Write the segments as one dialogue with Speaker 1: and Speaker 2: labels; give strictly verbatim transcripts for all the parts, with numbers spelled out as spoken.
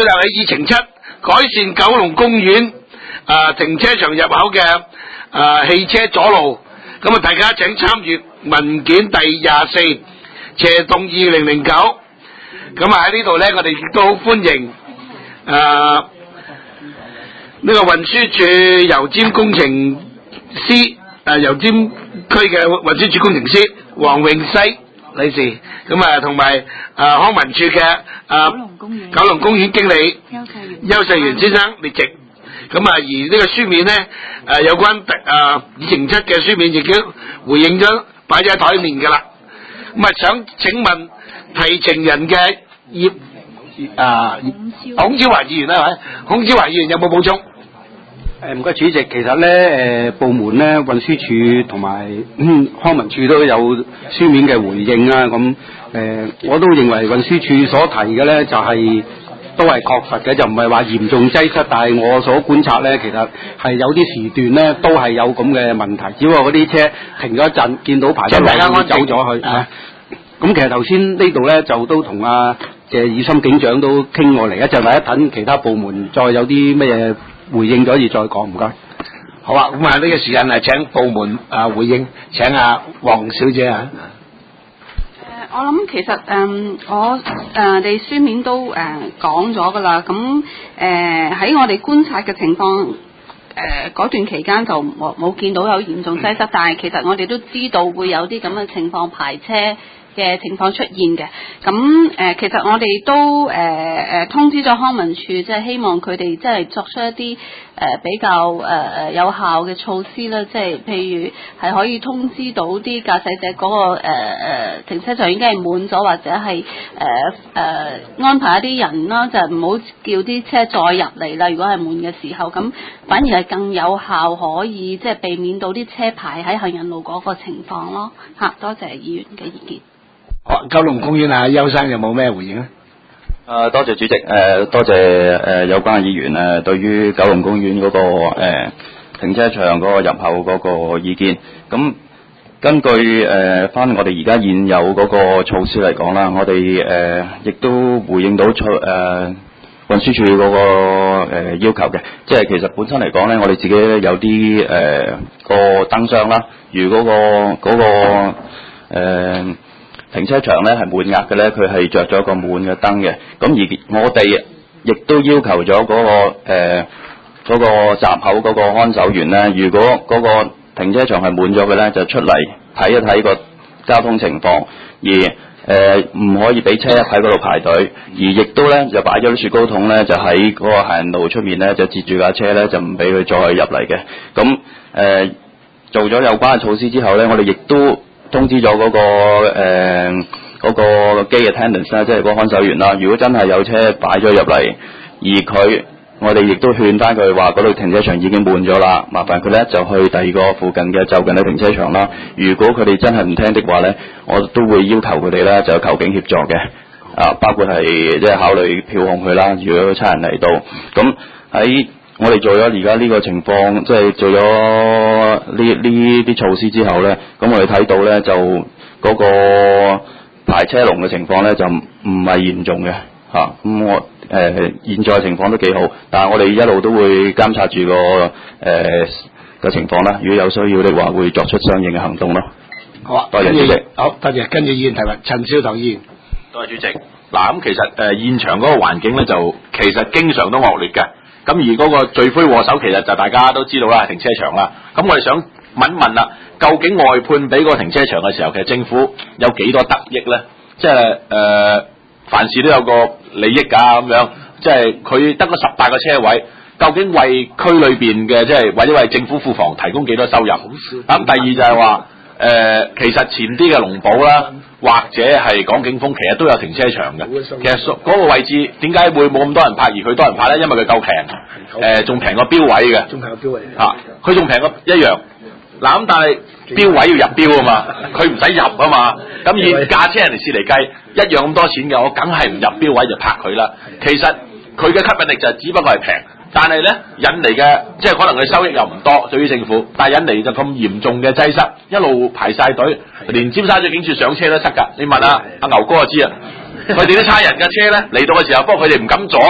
Speaker 1: 就係議程七，改善九龍公園啊停車場入口嘅啊汽車阻路。咁啊，大家請參閱文件第廿四，斜動二零零九。咁啊喺呢度咧，我哋亦都好歡迎啊呢個運輸署油尖工程師啊油尖區嘅運輸署工程師黃永西女士，咁啊同埋啊康文署嘅啊九龍公園經理邱世元先生列席。咁啊，而呢個書面咧，誒有關誒議程七嘅書面亦都回應咗，擺咗喺台面㗎啦。咁啊，想請問提呈人嘅葉啊孔昭華議員啦，係咪？孔昭華議員有冇補充？
Speaker 2: 誒唔該，主席，其實咧誒部門咧運輸署同埋康文署都有書面嘅回應啦。咁誒我都認為運輸署所提嘅咧就係。都係確實嘅，就唔係話嚴重擠塞，但係我所觀察咧，其實係有啲時段咧都係有咁嘅問題，只不過嗰啲車停咗一陣，見到排咗隊走咗去。咁、啊、其實頭先呢度咧就都同阿謝以心警長都傾過嚟，一陣或者等其他部門再有啲咩嘢回應咗而再講，唔該。
Speaker 1: 好啊，咁啊呢個時間啊請部門啊回應，請阿黃小姐啊。
Speaker 3: 我諗其實誒、嗯、我誒哋、呃、書面都誒講咗㗎啦，咁誒喺我哋觀察嘅情況誒嗰段期間就冇冇見到有嚴重擠塞，但係其實我哋都知道會有啲咁嘅情況排車嘅情況出現嘅。咁誒、呃、其實我哋都誒誒、呃、通知咗康文署，即係希望佢哋即係作出一啲誒、呃、比較誒誒、呃、有效嘅措施啦，即係譬如係可以通知到啲駕駛者嗰、那個誒誒、呃、停車場已經係滿咗，或者係誒誒安排一啲人啦，就唔好叫啲車再入嚟啦。如果係滿嘅時候，咁反而係更有效，可以即係避免到啲車排喺行人路嗰個情況咯。嚇，多謝議員嘅意見。
Speaker 1: 好，九龍公園啊，邱生有冇咩回應咧？
Speaker 4: 誒，多謝主席，誒、呃，多謝誒、呃、有關嘅議員誒、呃，對於九龍公園嗰、那個誒、呃、停車場嗰個入口嗰個意見。咁根據誒翻、呃、我哋而家現有嗰個措施嚟講啦，我哋誒亦都回應到措誒運輸署嗰個誒、呃、要求嘅，即係其實本身嚟講咧，我哋自己有啲誒、呃、個燈箱啦，如果、那個嗰、那個誒。呃停車場咧係滿額嘅咧，佢係着咗個滿嘅燈嘅。咁而我哋亦都要求咗嗰、嗰個誒嗰、呃嗰個閘口嗰個看守員咧，如果嗰個停車場係滿咗嘅咧，就出嚟睇一睇個交通情況，而誒唔、呃、可以俾車喺嗰度排隊，而亦都咧就擺咗啲雪糕筒咧，就喺嗰個行人路出面咧，就截住架車咧，就唔俾佢再入嚟嘅。咁誒、呃、做咗有關嘅措施之後咧，我哋亦都通知咗嗰、那個誒嗰、呃那個 gate attendants 啦，即係嗰個看守員啦。如果真係有車擺咗入嚟，而佢我哋亦都勸翻佢話嗰度停車場已經滿咗啦，麻煩佢咧就去第二個附近嘅就近嘅停車場啦。如果佢哋真係唔聽的話咧，我都會要求佢哋咧就求警協助嘅，啊，包括係即係考慮票控佢啦。如果差人嚟到，咁喺我哋做咗而家呢個情況，即係做咗呢呢啲措施之後咧，咁我哋睇到咧就嗰個排車龍嘅情況咧就唔唔係嚴重嘅嚇。咁、啊、我誒、呃、現在情況都幾好，但係我哋一路都會監察住個誒嘅情況啦。如果有需要嘅話，會作出相應嘅行動咯。
Speaker 1: 好啊，
Speaker 4: 多謝主席。
Speaker 1: 好，多謝。跟住議員提問，陳少棠議員。
Speaker 5: 多謝主席。嗱，咁其實誒、呃、現場嗰個環境咧，就其實經常都惡劣嘅。咁而嗰個罪魁禍首其實就大家都知道啦，係停車場啦。咁我哋想問一問啦，究竟外判俾個停車場嘅時候，其實政府有幾多得益咧？即係誒、呃，凡事都有個利益㗎咁樣。即係佢得嗰十八個車位，究竟為區裏邊嘅即係或者為政府庫房提供幾多收入？咁第二就係話誒，其實前啲嘅龍寶啦，或者係港景峰，其實都有停車場嘅。其實嗰個位置點解會冇咁多人拍，而佢多人拍咧？因為佢夠平，誒仲平過標位嘅。仲平過標位。嚇，佢仲平過一樣。嗱咁，但係標位要入標啊嘛，佢唔使入啊嘛。咁以駕車人士嚟計，一樣咁多錢嘅，我梗係唔入標位就拍佢啦。其實佢嘅吸引力就只不過係平。但係咧引嚟嘅即係可能佢收益又唔多，對於政府，但係引嚟就咁嚴重嘅擠塞，一路排晒隊，連尖沙咀警署上車都塞㗎。你問啊，阿牛哥就知啊，佢哋啲差人嘅車咧嚟到嘅時候，不過佢哋唔敢阻，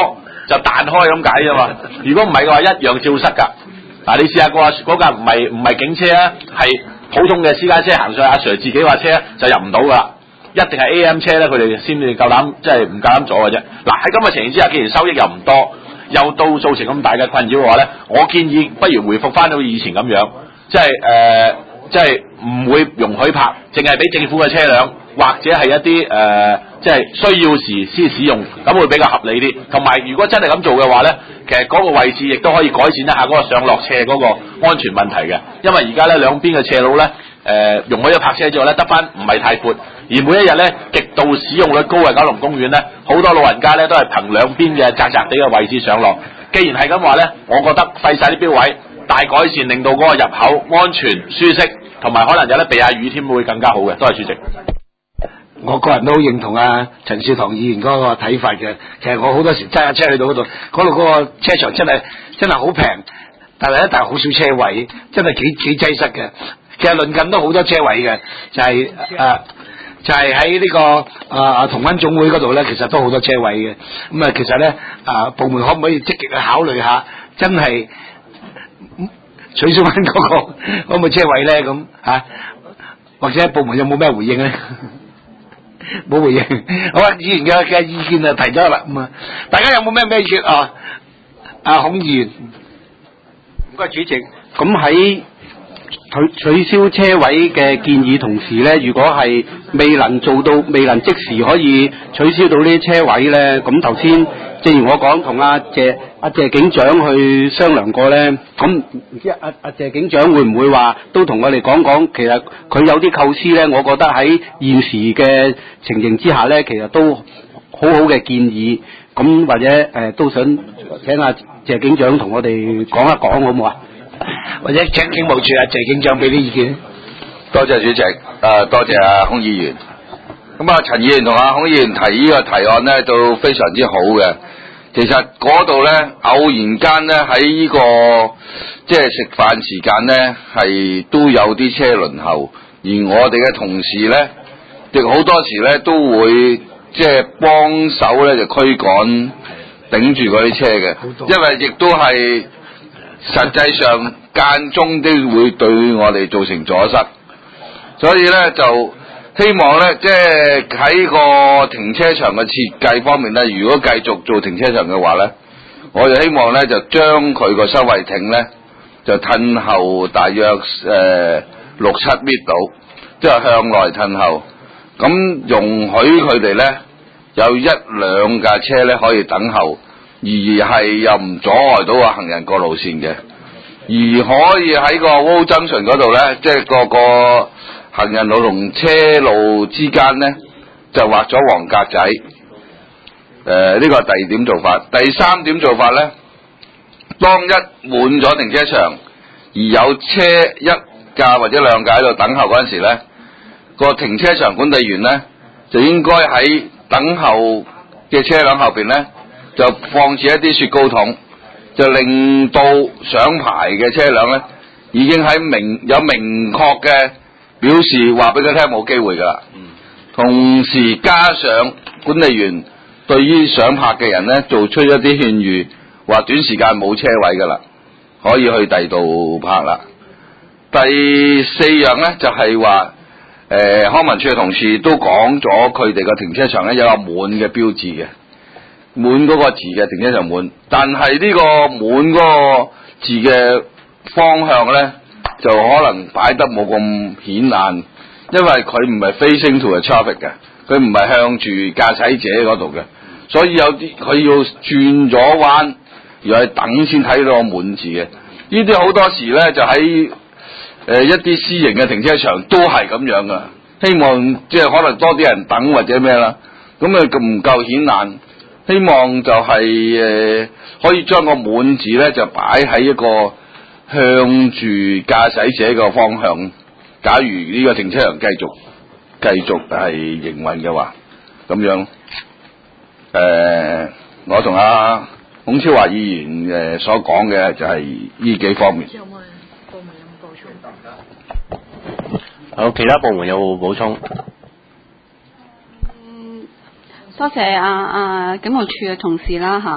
Speaker 5: 就彈開咁解啫嘛。如果唔係嘅話，一樣照塞㗎。嗱，你試下嗰嗰架唔係唔係警車啊，係普通嘅私家車行上去，阿 Sir 自己話車就入唔到㗎啦。一定係 A M 車咧，佢哋先至夠膽，即係唔夠膽阻嘅啫。嗱，喺咁嘅情形之下，既然收益又唔多，又到造成咁大嘅困擾嘅話咧，我建議不如回復翻到以前咁樣，即係誒、呃，即係唔會容許泊，淨係俾政府嘅車輛或者係一啲誒、呃，即係需要時先使用，咁會比較合理啲。同埋，如果真係咁做嘅話咧，其實嗰個位置亦都可以改善一下嗰個上落斜嗰個安全問題嘅，因為而家咧兩邊嘅斜路咧。誒、呃、容許咗泊車之後咧，得翻唔係太闊，而每一日咧極度使用率高嘅九龍公園咧，好多老人家咧都係憑兩邊嘅窄窄地嘅位置上落。既然係咁話咧，我覺得廢晒啲標位，大改善，令到嗰個入口安全舒適，同埋可能有得避下雨添，會更加好嘅。多謝主席。
Speaker 1: 我個人都好認同啊陳少棠議員嗰個睇法嘅。其實我好多時揸架車去到嗰度，嗰度嗰個車場真係真係好平，但係咧但係好少車位，真係幾幾擠塞嘅。其實鄰近都好多車位嘅，就係、是、誒、呃，就係喺呢個啊同恩總會嗰度咧，其實都好多車位嘅。咁啊，其實咧啊、呃，部門可唔可以積極去考慮下，真係取消翻嗰個可唔可以車位咧？咁嚇、啊，或者部門有冇咩回應咧？冇回應。好啊，議員嘅嘅意見啊提咗啦。咁啊，大家有冇咩咩意見啊？阿孔議員，
Speaker 2: 唔該主席。咁喺取取消車位嘅建議同時咧，如果係未能做到，未能即時可以取消到呢啲車位咧，咁頭先正如我講，同阿謝阿謝警長去商量過咧，咁唔知阿阿謝警長會唔會話都同我哋講講，其實佢有啲構思咧，我覺得喺現時嘅情形之下咧，其實都好好嘅建議，咁或者誒、呃、都想請阿謝警長同我哋講一講好唔好啊？
Speaker 1: 或者請警務處啊謝警長俾啲意見。
Speaker 6: 多謝主席，誒、呃、多謝阿孔議員。咁啊，陳議員同阿孔議員提呢個提案呢，都非常之好嘅。其實嗰度呢，偶然間呢，喺呢、這個即係食飯時間呢，係都有啲車輪候，而我哋嘅同事呢，亦好多時呢，都會即係幫手呢，就驅趕頂住嗰啲車嘅，因為亦都係。實際上間中都會對我哋造成阻塞，所以咧就希望咧，即係喺個停車場嘅設計方面咧，如果繼續做停車場嘅話咧，我就希望咧就將佢個收費亭咧就褪後大約誒六七米度，即係向內褪後，咁容許佢哋咧有一兩架車咧可以等候。而係又唔阻礙到個行人過路線嘅，而可以喺個 Wall Junction 嗰度咧，即係個個行人路同車路之間咧，就畫咗黃格仔。誒、呃，呢個係第二點做法。第三點做法咧，當一滿咗停車場，而有車一架或者兩架喺度等候嗰陣時咧，個停車場管理員咧就應該喺等候嘅車輛後邊咧。就放置一啲雪糕筒，就令到上牌嘅車輛咧，已經喺明有明確嘅表示，話俾佢聽冇機會噶啦。同時加上管理員對於上牌嘅人咧，做出一啲勸喻，話短時間冇車位噶啦，可以去第二度泊啦。第四樣咧就係話，誒康文署嘅同事都講咗，佢哋個停車場咧有個滿嘅標誌嘅。滿嗰個字嘅停車場滿，但係呢個滿嗰個字嘅方向咧，就可能擺得冇咁顯眼，因為佢唔係 facing to the traffic 嘅，佢唔係向住駕駛者嗰度嘅，所以有啲佢要轉咗彎，又係等先睇到個滿字嘅。呢啲好多時咧就喺誒、呃、一啲私營嘅停車場都係咁樣噶，希望即係可能多啲人等或者咩啦，咁啊唔夠顯眼。希望就係、是、誒、呃、可以將個滿字咧就擺喺一個向住駕駛者個方向。假如呢個停車場繼續繼續係營運嘅話，咁樣誒、呃，我同阿孔超華議員誒所講嘅就係呢幾方面。有冇部門有冇補充？
Speaker 7: 好，其他部門有冇補充？
Speaker 3: 多謝啊啊警務處嘅同事啦嚇，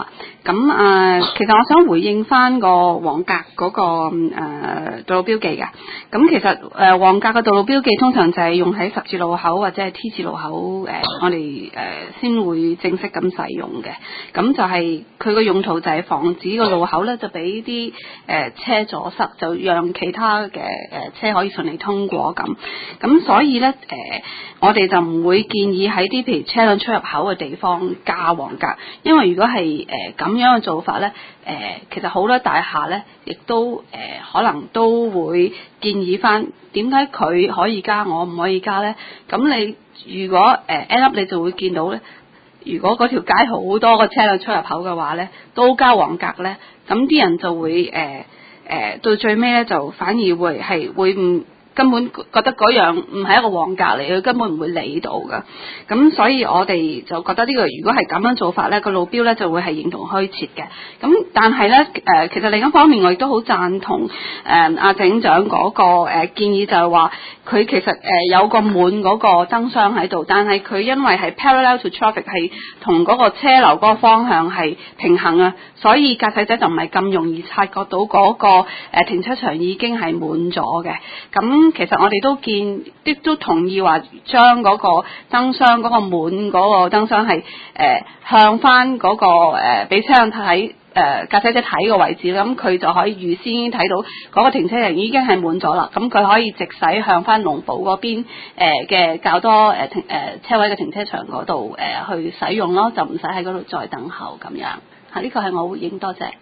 Speaker 3: 咁啊、呃，其實我想回應翻個黃格嗰、那個誒、呃、道路標記嘅。咁其實誒、呃、黃格嘅道路標記通常就係用喺十字路口或者係 T 字路口誒、呃，我哋誒、呃、先會正式咁使用嘅。咁就係佢個用途就係防止個路口咧就俾啲誒車阻塞，就讓其他嘅誒、呃、車可以順利通過咁。咁所以咧誒、呃，我哋就唔會建議喺啲譬如車輛出入口嘅地方加黃格，因為如果係誒咁樣嘅做法咧，誒、呃、其實好多大廈咧，亦都誒、呃、可能都會建議翻點解佢可以加，我唔可以加咧？咁你如果誒 end up 你就會見到咧，如果嗰條街好多個車輛出入口嘅話咧，都加黃格咧，咁啲人就會誒誒、呃呃、到最尾咧就反而會係會唔根本覺得嗰樣唔係一個黃格嚟，佢根本唔會理到㗎。咁所以我哋就覺得呢、這個如果係咁樣做法咧，個路標咧就會係形同虛設嘅。咁但係咧誒，其實另一方面我亦都好贊同誒阿警長嗰、那個、呃、建議，就係話佢其實誒、呃、有個滿嗰個燈箱喺度，但係佢因為係 parallel to traffic 係同嗰個車流嗰個方向係平衡啊，所以駕駛者就唔係咁容易察覺到嗰、那個、呃、停車場已經係滿咗嘅。咁其實我哋都見，亦都同意話將嗰個燈箱嗰個滿嗰個燈箱係誒、呃、向翻嗰、那個誒俾、呃、車輛睇誒駕駛者睇個位置啦，咁佢就可以預先睇到嗰個停車場已經係滿咗啦，咁佢可以直駛向翻龍堡嗰邊誒嘅較多誒停誒車位嘅停車場嗰度誒去使用咯，就唔使喺嗰度再等候咁樣嚇。呢個係我回應，多謝。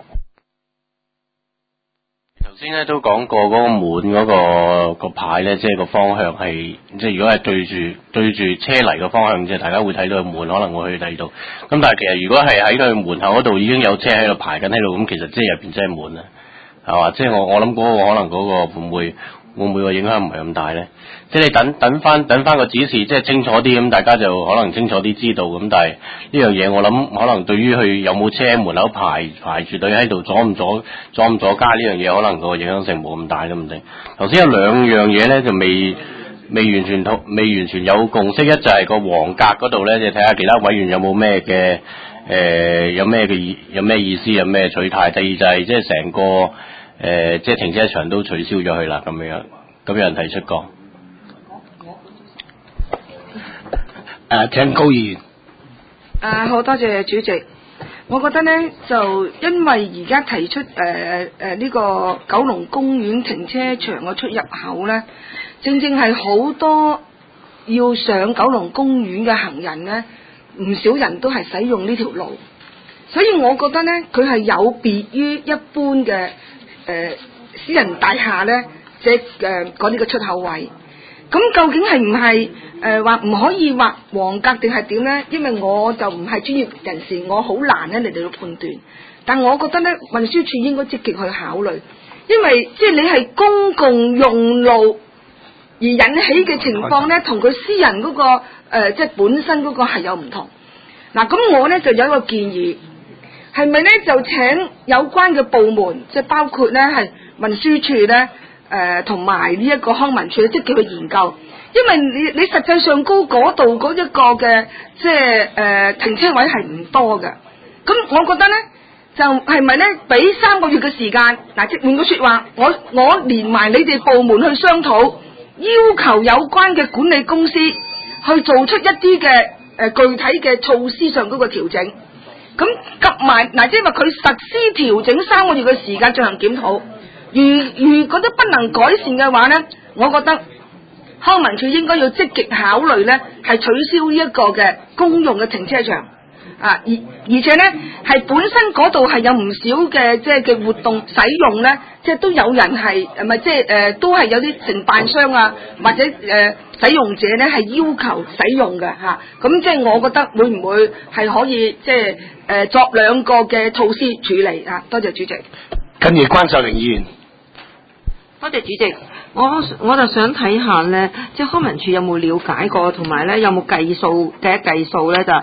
Speaker 7: 頭先咧都講過嗰個滿嗰、嗰個個牌咧，即係個方向係，即係如果係對住對住車嚟嘅方向，即係大家會睇到個滿，可能會去第二度。咁但係其實如果係喺佢門口嗰度已經有車喺度排緊喺度，咁其實即係入邊真係滿啦，係嘛？即係我我諗嗰個可能嗰個會唔會會唔會個影響唔係咁大咧？即係你等等翻等翻個指示，即係清楚啲，咁大家就可能清楚啲知道。咁但係呢樣嘢我諗可能對於佢有冇車喺門口排排住隊喺度阻唔阻阻唔阻街呢樣嘢，可能個影響性冇咁大都唔定。頭先有兩樣嘢咧就未未完全同未完全有共識，一就係個黃格嗰度咧，就睇下其他委員有冇咩嘅誒有咩嘅意有咩意思有咩取態。第二就係即係成個誒、呃、即係停車場都取消咗佢啦咁樣，咁有人提出過。
Speaker 1: 誒、啊，請高議員。
Speaker 8: 啊，好多謝主席。我覺得呢，就因為而家提出誒誒呢個九龍公園停車場嘅出入口呢，正正係好多要上九龍公園嘅行人呢，唔少人都係使用呢條路，所以我覺得呢，佢係有別於一般嘅誒、呃、私人大廈呢，即係誒嗰啲嘅出口位。咁究竟係唔係誒話唔可以畫黃格定係點呢？因為我就唔係專業人士，我好難咧嚟到判斷。但我覺得咧，運輸署應該積極去考慮，因為即係你係公共用路而引起嘅情況咧，同佢私人嗰、那個誒、呃、即係本身嗰個係有唔同。嗱，咁我咧就有一個建議，係咪咧就請有關嘅部門，即係包括咧係運輸署咧。誒同埋呢一個康文署積極去研究，因為你你實際上高嗰度嗰一個嘅即係誒、呃、停車位係唔多嘅，咁我覺得咧就係咪咧俾三個月嘅時間，嗱即換個説話，我我連埋你哋部門去商討，要求有關嘅管理公司去做出一啲嘅誒具體嘅措施上嗰個調整，咁夾埋嗱即係話佢實施調整三個月嘅時間進行檢討。如如果都不能改善嘅話呢，我覺得康文署應該要積極考慮呢，係取消呢一個嘅公用嘅停車場啊，而而且呢，係本身嗰度係有唔少嘅即係嘅活動使用呢，即係都有人係唔係即係誒都係有啲承辦商啊或者誒、呃、使用者呢係要求使用嘅嚇，咁、啊、即係我覺得會唔會係可以即係誒、呃、作兩個嘅措施處理啊？多謝主席。
Speaker 1: 跟住關秀玲議員。
Speaker 9: 多謝主席，我我就想睇下咧，即係康文署有冇了解過，同埋咧有冇計數計一計數咧，就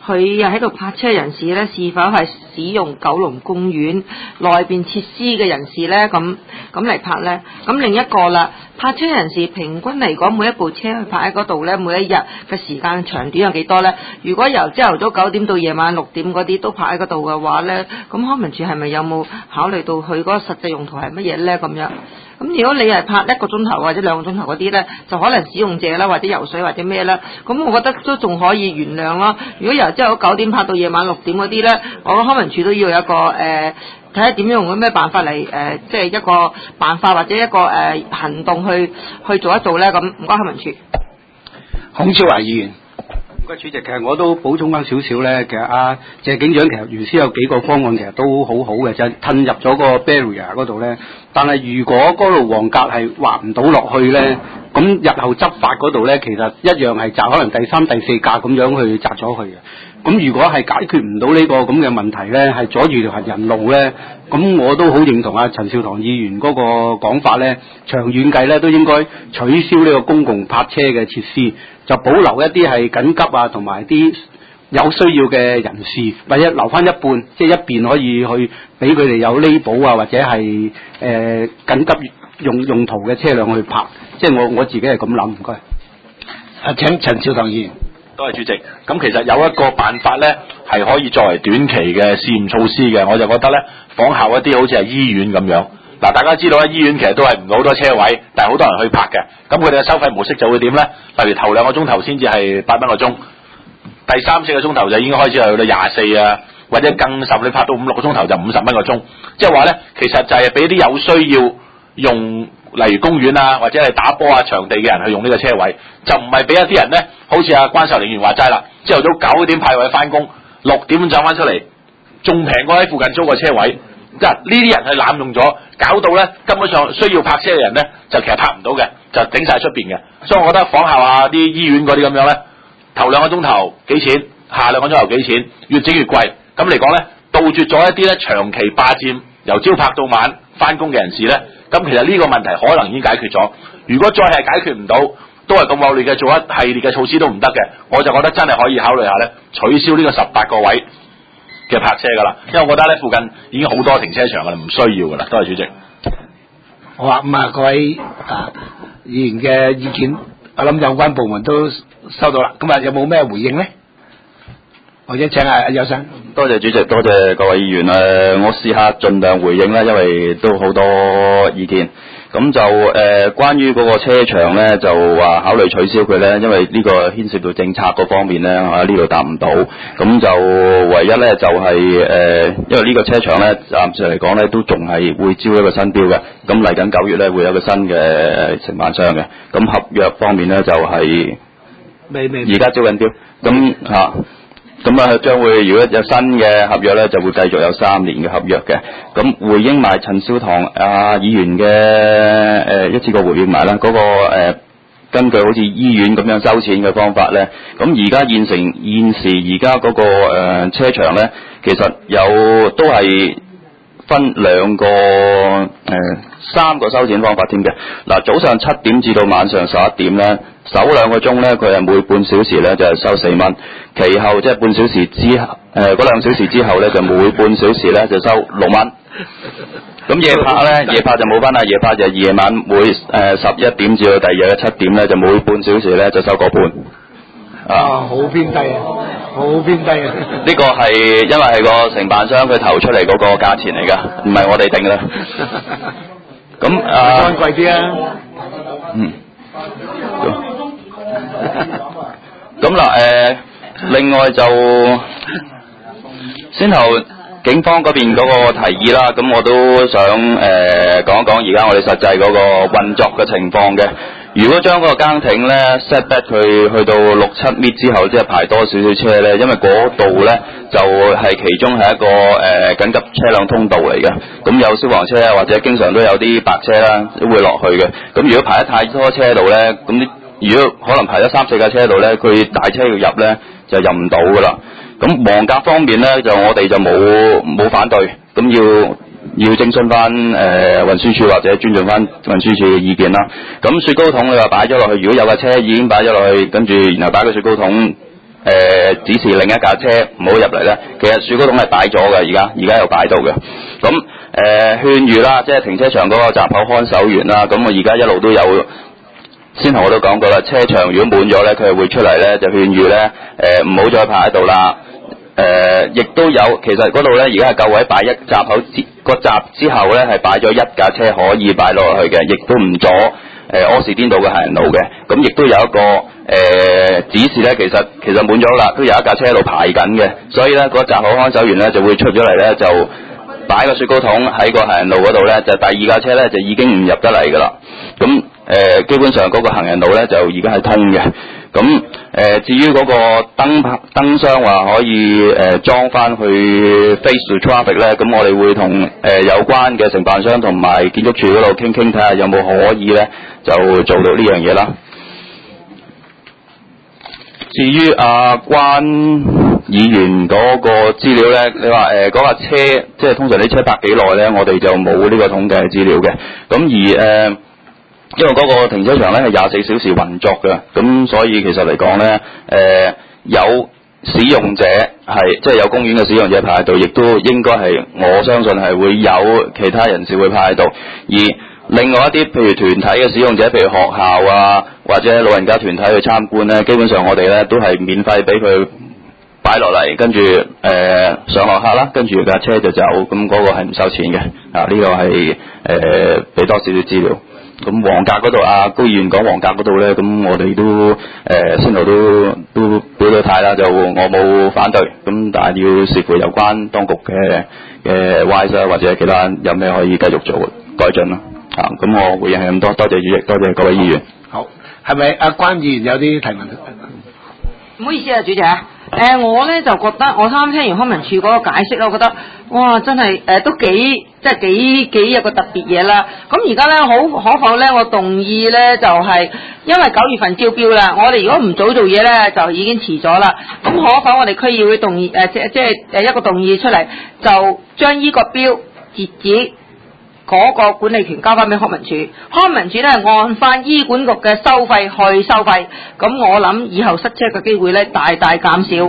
Speaker 9: 佢又喺度泊車人士咧，是否係使用九龍公園內邊設施嘅人士咧？咁咁嚟泊咧？咁另一個啦，泊車人士平均嚟講，每一部車去泊喺嗰度咧，每一日嘅時間長短有幾多咧？如果由朝頭早九點到夜晚六點嗰啲都泊喺嗰度嘅話咧，咁康文署係咪有冇考慮到佢嗰個實際用途係乜嘢咧？咁樣？咁如果你係泊一個鐘頭或者兩個鐘頭嗰啲咧，就可能使用者啦，或者游水或者咩啦，咁我覺得都仲可以原諒咯。如果由朝頭九點泊到夜晚六點嗰啲咧，我覺得康文署都要有一個誒，睇下點樣用咁咩辦法嚟誒、呃，即係一個辦法或者一個誒、呃、行動去去做一做咧。咁唔該康文署。
Speaker 1: 孔超華議員。
Speaker 2: 唔該主席，其實我都補充翻少少咧。其實阿謝警長其實原先有幾個方案，其實都好好嘅，就係褪入咗個 barrier 嗰度咧。但係如果嗰度黃格係劃唔到落去咧，咁日後執法嗰度咧，其實一樣係擲可能第三、第四格咁樣去擲咗佢嘅。咁如果係解決唔到呢個咁嘅問題咧，係阻住條行人路咧，咁我都好認同阿陳少棠議員嗰個講法咧，長遠計咧都應該取消呢個公共泊車嘅設施，就保留一啲係緊急啊同埋啲有需要嘅人士，或者留翻一半，即係一邊可以去俾佢哋有呢保啊，或者係誒、呃、緊急用用途嘅車輛去泊，即係我我自己係咁諗，唔該。
Speaker 1: 啊，請陳少棠議員。
Speaker 5: 多謝主席。咁其實有一個辦法咧，係可以作為短期嘅試驗措施嘅，我就覺得咧，仿效一啲好似係醫院咁樣。嗱，大家知道咧，醫院其實都係唔好多車位，但係好多人去泊嘅。咁佢哋嘅收費模式就會點咧？例如頭兩個鐘頭先至係八蚊個鐘，第三四個鐘頭就已經開始係去到廿四啊，或者更甚，你泊到五六個鐘頭就五十蚊個鐘。即係話咧，其實就係俾啲有需要用，例如公園啊，或者係打波啊場地嘅人去用呢個車位，就唔係俾一啲人咧，好似阿關秀玲議員話齋啦，朝頭早九點派位翻工，六點走翻出嚟，仲平過喺附近租個車位。即係呢啲人係濫用咗，搞到咧根本上需要泊車嘅人咧，就其實泊唔到嘅，就頂晒出邊嘅。所以我覺得仿效下啲醫院嗰啲咁樣咧，頭兩個鐘頭幾錢，下兩個鐘頭幾錢，越整越貴。咁嚟講咧，杜絕咗一啲咧長期霸佔由朝泊到晚翻工嘅人士咧。咁其實呢個問題可能已經解決咗。如果再係解決唔到，都係咁惡劣嘅，做一系列嘅措施都唔得嘅，我就覺得真係可以考慮下咧，取消呢個十八個位嘅泊車噶啦，因為我覺得咧附近已經好多停車場噶啦，唔需要噶啦。多謝主席。
Speaker 1: 好啊，咁啊各位啊議員嘅意見，我諗有關部門都收到啦。咁啊有冇咩回應咧？或者請阿有生。
Speaker 4: 多謝主席，多謝各位議員。誒、呃，我試下盡量回應啦，因為都好多意見。咁就誒、呃，關於嗰個車場咧，就話考慮取消佢咧，因為呢個牽涉到政策嗰方面咧，啊呢度答唔到。咁就唯一咧就係、是、誒、呃，因為呢個車場咧，暫時嚟講咧都仲係會招一個新標嘅。咁嚟緊九月咧會有個新嘅承辦商嘅。咁合約方面咧就係
Speaker 1: 未未
Speaker 4: 而家招緊標。咁嚇。咁啊，將會如果有新嘅合約咧，就會繼續有三年嘅合約嘅。咁回應埋陳少棠啊議員嘅誒、呃、一次過回應埋啦，嗰、那個、呃、根據好似醫院咁樣收錢嘅方法咧，咁而家現成現時而家嗰個誒、呃、車場咧，其實有都係分兩個誒、呃、三個收錢方法添嘅。嗱，早上七點至到晚上十一點咧，首兩個鐘咧，佢係每半小時咧就係、是、收四蚊，其後即係半小時之後，誒嗰兩小時之後咧就每半小時咧就收六蚊。咁夜泊咧，夜泊就冇分啦，夜泊就夜晚每誒十一點至到第二日嘅七點咧，就每半小時咧就收個半。
Speaker 1: 啊，好偏低啊，好偏低啊！
Speaker 4: 呢個係因為係個承辦商佢投出嚟嗰個價錢嚟㗎，唔係我哋定啦。咁啊，
Speaker 1: 當然貴啲啊。
Speaker 4: 嗯。咁嗱，誒、呃，另外就先頭警方嗰邊嗰個提議啦，咁我都想誒、呃、講一講而家我哋實際嗰個運作嘅情況嘅。如果將嗰個更亭咧 set back 佢去到六七米之後，即係排多少少車咧，因為嗰度咧就係、是、其中係一個誒、呃、緊急車輛通道嚟嘅，咁有消防車啊，或者經常都有啲白車啦，都會落去嘅。咁如果排得太多車度咧，咁啲如果可能排咗三四架車度咧，佢大車要入咧就入唔到噶啦。咁黃格方面咧，就我哋就冇冇反對，咁要要徵詢翻誒運輸署或者尊重翻運輸署嘅意見啦。咁雪糕筒你話擺咗落去，如果有架車已經擺咗落去，跟住然後擺個雪糕筒呃、指示另一架車唔好入嚟咧，其實雪糕筒係擺咗嘅，而家而家又擺到嘅。咁誒、呃、勸喻啦，即係停車場嗰個閘口看守員啦，咁我而家一路都有。先頭我都講過啦，車場如果滿咗咧，佢係會出嚟咧就勸喻咧，誒唔好再排喺度啦。誒、呃，亦都有，其實嗰度咧而家係夠位擺一閘口之個閘之後咧係擺咗一架車可以擺落去嘅，亦都唔阻誒柯士甸道嘅行人路嘅。咁亦都有一個誒、呃、指示咧，其實其實滿咗啦，都有一架車喺度排緊嘅，所以咧嗰閘口看守員咧就會出咗嚟咧就擺個雪糕筒喺個行人路嗰度咧，就第二架車咧就已經唔入得嚟噶啦。咁誒、呃、基本上嗰個行人路咧就而家係通嘅。咁誒、呃、至於嗰個燈燈箱話可以誒裝翻去 face to traffic 咧，咁我哋會同誒、呃、有關嘅承辦商同埋建築署嗰度傾傾，睇下有冇可以咧就做到呢樣嘢啦。至於阿關議員嗰個資料咧，你話誒嗰架車即係通常啲車泊幾耐咧，我哋就冇呢個統計資料嘅。咁而誒。呃因為嗰個停車場咧係廿四小時運作嘅，咁所以其實嚟講咧，誒、呃、有使用者係即係有公園嘅使用者派喺度，亦都應該係我相信係會有其他人士會派喺度。而另外一啲譬如團體嘅使用者，譬如學校啊或者老人家團體去參觀咧，基本上我哋咧都係免費俾佢擺落嚟，跟住誒、呃、上落客啦，跟住架車就走，咁嗰個係唔收錢嘅。啊，呢、這個係誒俾多少少資料。咁黃格嗰度啊，高議員講黃格嗰度咧，咁我哋都誒、呃、先頭都都表咗態啦，就我冇反對，咁但係要視乎有關當局嘅嘅 wise 或者其他有咩可以繼續做改進啦。啊，咁我回應係咁多，多謝主席，多謝各位議員。
Speaker 1: 好，係咪阿關議員有啲提問？
Speaker 9: 唔好意思啊，主席啊。誒、呃，我咧就覺得，我啱啱聽完康文署嗰個解釋咧，我覺得哇，真係誒、呃、都幾即係幾幾有個特別嘢啦。咁而家咧，好可否咧，我動議咧就係、是、因為九月份招標啦，我哋如果唔早做嘢咧，就已經遲咗啦。咁可否我哋區議會動議誒、呃、即即係誒一個動議出嚟，就將依個標截止嗰個管理權交翻俾康文署，康文署咧按翻醫管局嘅收費去收費，咁我諗以後塞車嘅機會咧大大減少。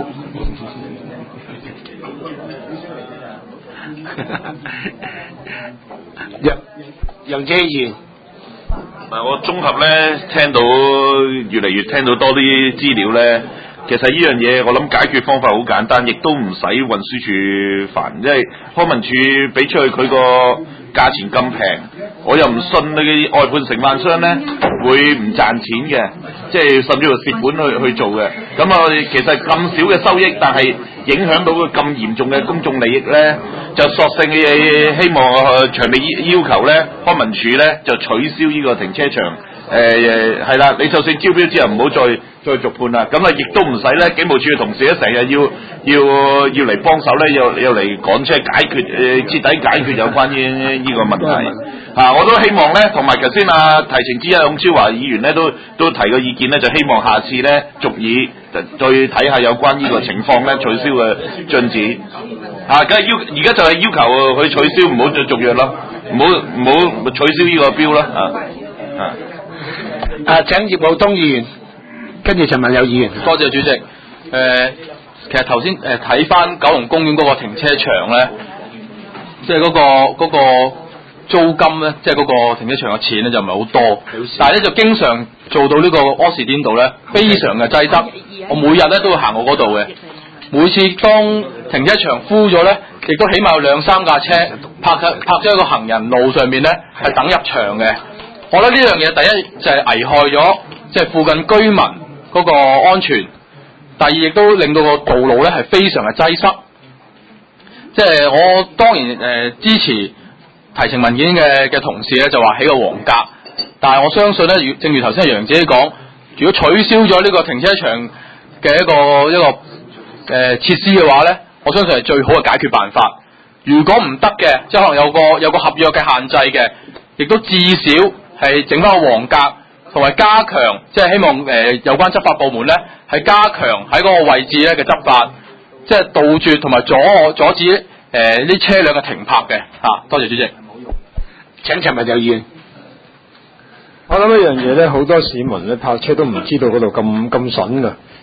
Speaker 1: 楊楊姐議員，
Speaker 5: 嗱，我綜合咧聽到越嚟越聽到多啲資料咧，其實呢樣嘢我諗解決方法好簡單，亦都唔使運輸署煩，因為康文署俾出去佢個價錢咁平，我又唔信你嘅外判承辦商咧會唔賺錢嘅，即係甚至乎蝕本去去做嘅。咁啊，其實咁少嘅收益，但係影響到佢咁嚴重嘅公眾利益咧，就索性嘅希望誒強烈要求咧，康文署咧就取消呢個停車場。誒係啦，你就算招標之後唔好再再續判啦，咁啊亦都唔使咧，警務處嘅同事咧成日要要要嚟幫手咧，又又嚟趕車解決誒、呃、徹底解決有關於呢個問題啊！我都希望咧，同埋頭先啊提呈之一孔超華議員咧都都提個意見咧，就希望下次咧續議再睇下有關呢個情況咧取消嘅進展啊！梗係要而家就係要求佢取消，唔好再續約咯，唔好唔好取消呢個標啦啊啊！
Speaker 1: 啊，請葉傲東議員，跟住陳文友議員。
Speaker 10: 多謝主席。誒、呃，其實頭先誒睇翻九龍公園嗰個停車場咧，即係嗰個嗰、嗰個租金咧，即係嗰個停車場嘅錢咧就唔係好多，但係咧就經常做到呢個柯士甸道咧，非常嘅擠塞。我每日咧都會行過嗰度嘅，每次當停車場敷咗咧，亦都起碼有兩三架車泊喺泊咗喺個行人路上面咧，係等入場嘅。我覺得呢樣嘢第一就係危害咗即係附近居民嗰個安全，第二亦都令到個道路咧係非常嘅擠塞。即係我當然誒、呃、支持提呈文件嘅嘅同事咧就話起個黃格，但係我相信咧，正如頭先楊姐講，如果取消咗呢個停車場嘅一個一個誒、呃、設施嘅話咧，我相信係最好嘅解決辦法。如果唔得嘅，即係可能有個有個合約嘅限制嘅，亦都至少係整翻個黃格，同埋加強，即係希望誒、呃、有關執法部門咧係加強喺嗰個位置咧嘅執法，即係杜絕同埋阻阻止誒呢、呃、車輛嘅停泊嘅嚇、啊。多謝主席。
Speaker 1: 請陳文友議員。
Speaker 11: 我諗一樣嘢咧，好多市民咧泊車都唔知道嗰度咁咁筍㗎。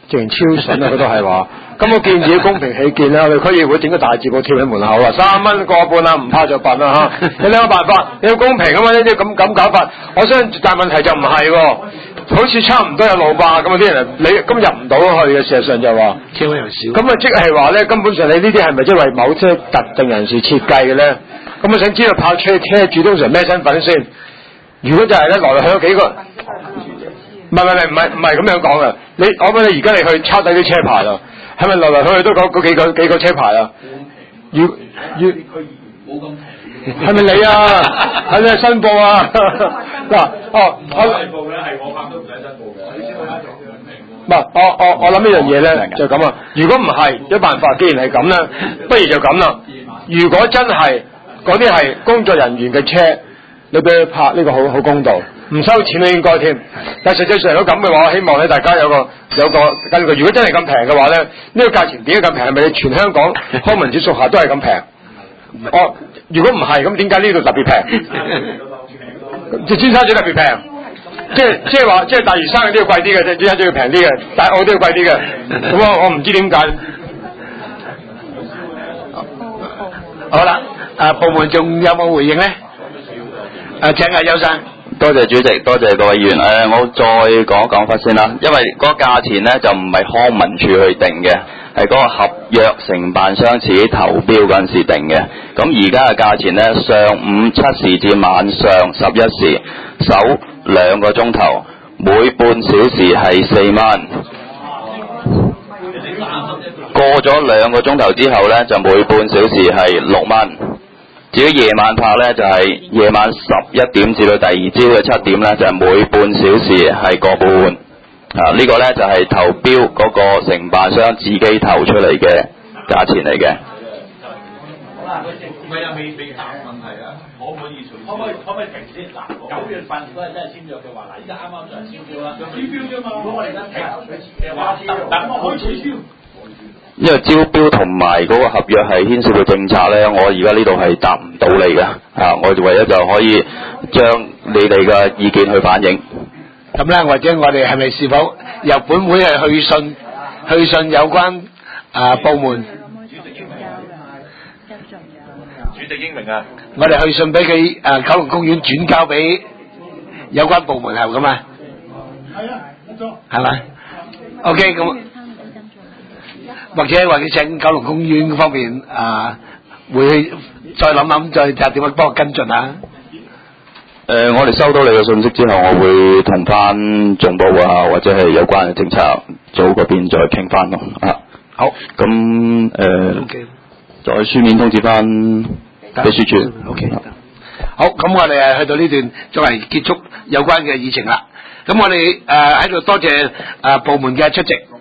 Speaker 11: 直情超筍啊！佢都係話。咁我建議公平起見咧，我哋區議會整個大字報貼喺門口啊，三蚊個半啊，唔怕就笨啦嚇！你兩個辦法，你要公平啊嘛，呢啲咁咁搞法，我相信但問題就唔係喎，好似差唔多有路霸咁啊啲人，你咁入唔到去嘅，事實上就話，
Speaker 1: 車位又少，
Speaker 11: 咁啊即係話咧，根本上你呢啲係咪即係為某些特定人士設計嘅咧？咁我想知道泊車車主通常咩身份先？如果就係咧來來去去幾個，唔係唔係唔係唔係咁樣講嘅，你我問你而家你去抄底啲車牌啦。係咪來來去去都嗰嗰幾個幾個車牌啊？要要冇咁平，係咪你啊？係咪申報啊？嗱，哦，我申報嘅係我拍都唔使申報嘅。唔係，我我我諗呢樣嘢咧就咁啊。如果唔係，有辦法，既然係咁咧，不如就咁啦。如果真係嗰啲係工作人員嘅車，你俾佢拍呢個好好公道。唔收錢都應該添，但實際上如果咁嘅話，我希望咧大家有個有個根據。如果真係咁平嘅話咧，呢、呢個價錢點解咁平？係咪全香港康文署屬下都係咁平？哦，如果唔係，咁點解呢度特別平？即係尖沙咀特別平，即係即係話即係大嶼山嗰啲要貴啲嘅，尖沙咀要平啲嘅，大澳都要貴啲嘅。咁我我唔知點解。
Speaker 1: 好啦，啊部門仲有冇回應咧？啊，請阿邱生。
Speaker 4: 多謝主席，多謝各位議員。誒、呃，我再講一講法先啦。因為嗰個價錢咧就唔係康文署去定嘅，係嗰個合約承辦商自己投標嗰陣時定嘅。咁而家嘅價錢咧，上午七時至晚上十一時，首兩個鐘頭，每半小時係四蚊。過咗兩個鐘頭之後咧，就每半小時係六蚊。至於夜晚拍咧，就係、是、夜晚十一點至到第二朝嘅七點咧，就係、是、每半小時係個半。啊，這個、呢個咧就係、是、投標嗰個承辦商自己投出嚟嘅價錢嚟嘅。
Speaker 5: 好啦，佢又未未答問題啊，可唔可以隨？可唔可以可唔可以停先？嗱，九月份如果係真係簽約嘅話，嗱，依家啱啱就係簽標啦，招標啫嘛。如果我哋而家停嘅話，等我可以取消。
Speaker 4: 因為招標同埋嗰個合約係牽涉到政策咧，我而家呢度係答唔到你嘅，啊，我唯一就可以將你哋嘅意見去反映。
Speaker 1: 咁咧，或者我哋係咪是否由本會係去信去信有關啊部門？
Speaker 5: 主席英明啊！
Speaker 1: 我哋去信俾佢誒九龍公園轉交俾有關部門係咁啊？係啊，冇錯。係咪 ？OK， 咁。或者或者請九龍公園方面啊，會再諗諗，再睇下點樣幫我跟進啊？
Speaker 4: 誒、呃，我哋收到你嘅信息之後，我會同翻總部啊，或者係有關嘅政策組嗰邊再傾翻咯。啊，好。咁誒，呃 okay. 再書面通知翻秘書處。
Speaker 1: O K。好，咁我哋誒去到呢段作為結束有關嘅議程啦。咁我哋誒喺度多謝誒部門嘅出席。